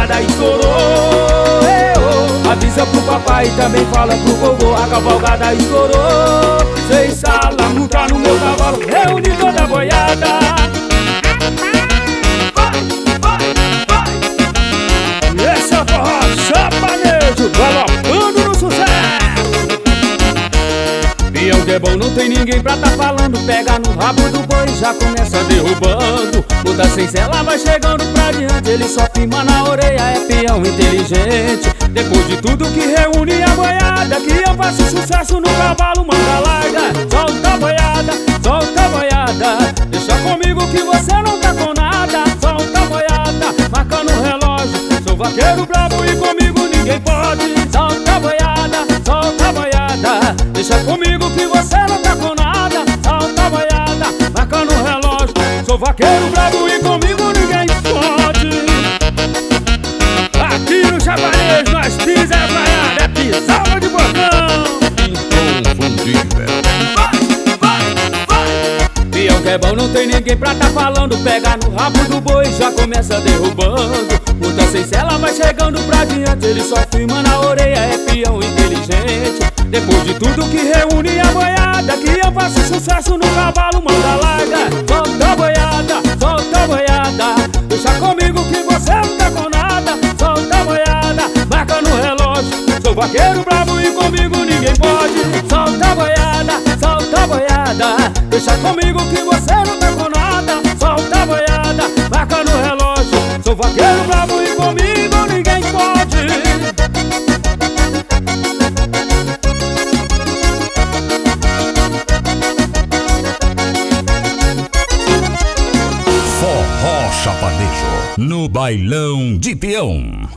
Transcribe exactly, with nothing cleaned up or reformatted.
cavalgada estourou. Eu, avisa pro papai e também fala pro vovô, a cavalgada estourou. Seis salas, montar no meu cavalo, reúne toda a boiada. Vai, vai, vai. Esse é o forró sertanejo, galopando no sucesso. Peão que é bom, não tem ninguém pra tá falando. Pega no rabo do boi e já começa derrubando. Muda sem sela, vai chegando pra diante. Ele só firma na orelha, é peão inteligente. Depois de tudo que reúne a boiada, que eu faço sucesso no cavalo, manda larga. Solta a boiada, solta a boiada. Deixa comigo que você não tá com nada. Solta a boiada, marca no relógio. Sou vaqueiro brabo e comigo ninguém pode. Solta a boiada, solta a boiada. Deixa comigo que você não tá com nada. Solta a boiada, marca no relógio. Sou vaqueiro brabo e comigo ninguém pode. Aqui no Chavarejo nós pisa é vaiada, é pisada de botão. Inconfundível. Vai, vai, vai. Peão que é bom, não tem ninguém pra tá falando. Pega no rabo do boi e já começa derrubando. Muda sem sela, vai chegando pra diante. Ele só firma na orelha, é peão inteligente. Depois de tudo que reúne a boiada, que eu faço sucesso no cavalo, manda larga. Solta a boiada, solta a boiada. Deixa comigo que você não tá com nada. Solta a boiada, marca no relógio. Sou vaqueiro brabo e comigo ninguém pode. Solta a boiada, solta a boiada. Deixa comigo que você não tá com nada. Solta a boiada, marca no relógio. Sou vaqueiro brabo e comigo ninguém pode. Forró Chavanejo, no bailão de peão.